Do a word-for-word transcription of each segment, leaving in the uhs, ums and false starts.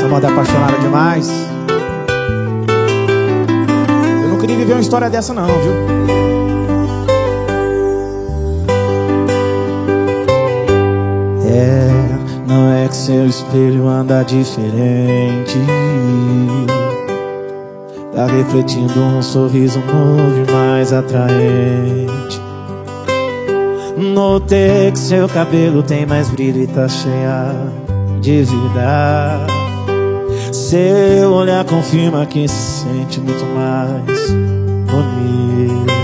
Essa moda é apaixonada demais. Eu não queria viver uma história dessa não, viu? É, não é que seu espelho anda diferente. Tá refletindo um sorriso novo e mais atraente. Notei que seu cabelo tem mais brilho e tá cheia de vida. Seu olhar confirma que se sente muito mais bonito.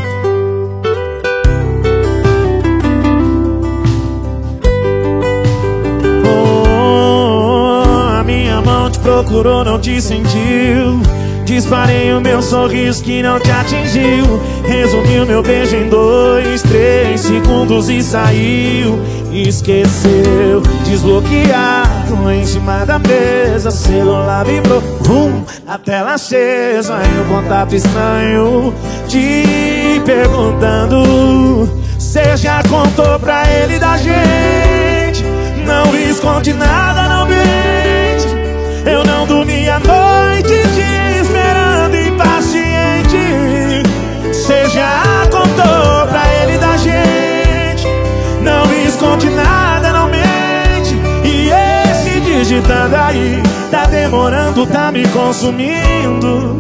Oh, a minha mão te procurou, não te sentiu. Disparei o meu sorriso que não te atingiu. Resumi o meu beijo em dois, três segundos e saiu. Esqueceu, desbloqueado em cima da mesa. Celular vibrou, vum, a tela acesa. E um contato estranho te perguntando. Cê já contou pra ele da gente? Não esconde nada, não mente. Eu não dormi a noite te esperando impaciente. Cê já contou pra ele da gente? Não esconde nada, não mente. E esse digitando aí tá demorando, tá me consumindo.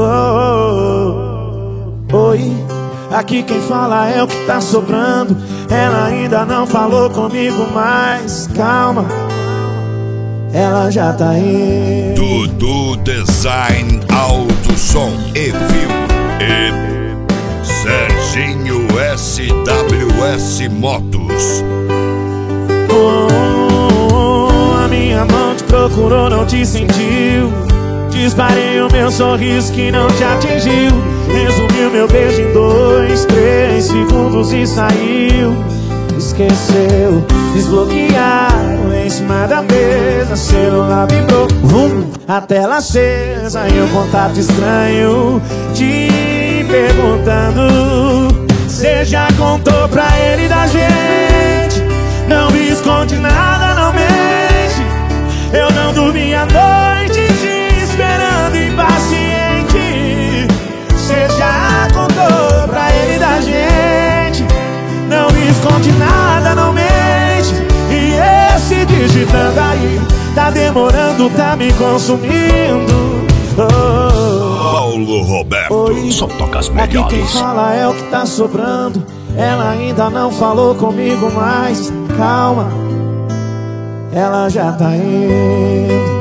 Oh, oh, oh. Oi, aqui quem fala é o que tá sobrando. Ela ainda não falou comigo, mas calma, ela já tá indo. Dudu Design Auto Som e Filme e Serginho S W S Motos. Oh, oh, oh, a minha mão te procurou, não te sentiu. Disparei o meu sorriso que não te atingiu. Resumi o meu beijo em dois, três segundos e saiu. Esqueceu, desbloquearam em cima da mesa. Celular vibrou, vum, a tela acesa. E um contato estranho te perguntando. Cê já contou pra ele da gente? Não esconde nada, não mente. Eu não dormi a noite te esperando impaciente. Cê já contou pra ele da gente? Não esconde nada, não mente. E esse digitando aí tá demorando, tá me consumindo. Oh, Paulo Roberto, oi, só toca as aqui quem melhores. fala é o que tá sobrando. Ela ainda não falou comigo, mas calma, ela já tá indo.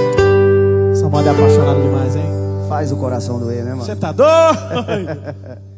Essa moda é apaixonada demais, hein? Faz o coração doer, né, mano? Você tá doido?